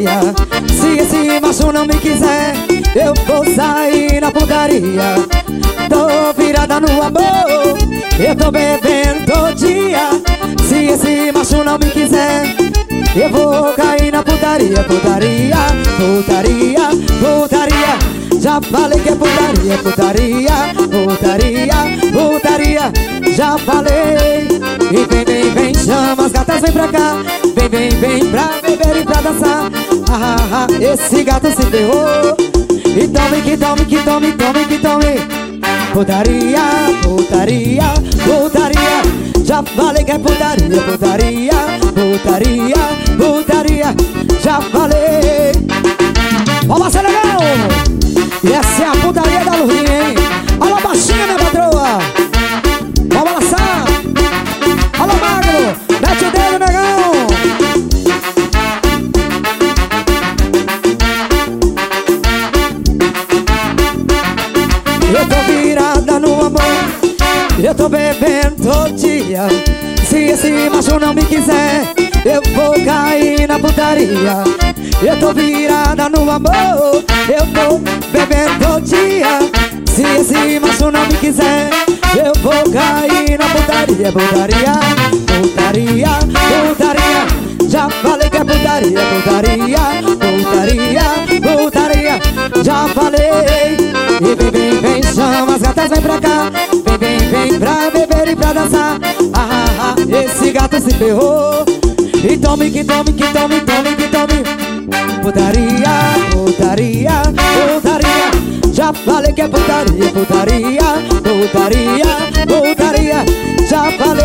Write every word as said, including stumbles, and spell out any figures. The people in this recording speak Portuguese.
putaria. Se esse macho não me quiser, eu vou sair na putaria. Tô virada no amor, eu tô bebendo todo dia. Se esse macho não me quiser, eu vou cair na putaria. Putaria, putaria, putaria. Já falei que é putaria, putaria, putaria, putaria. Já falei. E vem, vem, vem, chama as gatas, vem pra cá. Vem, vem, vem pra beber e pra dançar. Ah, ah, ah, esse gato se ferrou. E tome, que tome, que tome, tome, que tome. Putaria, putaria, putaria. Já falei que é putaria, putaria, putaria, putaria. Já falei. Vamos ser legal! E essa é a putaria da Lurinha, hein? Alô, baixinha, minha patroa! Vamos balançar! Alô, magro! Mete o dedo, negão! Eu tô virada no amor, eu tô bebendo todo dia. Se esse macho não me quiser, eu vou cair na putaria. Eu tô virada no amor, eu tô bebendo todo dia. Se esse macho não me quiser, eu vou cair na putaria. Putaria, putaria, putaria. Já falei que é putaria, putaria, putaria, putaria. Já falei. E vem, vem, vem, chama as gatas, vem pra cá. Vem, vem, vem pra beber e pra dançar. Ah, ah, ah, esse gato se ferrou. E tome, que tome, que tome, tome, que tome. Putaria, putaria, putaria. Já falei que é putaria, putaria, putaria, putaria. Já falei.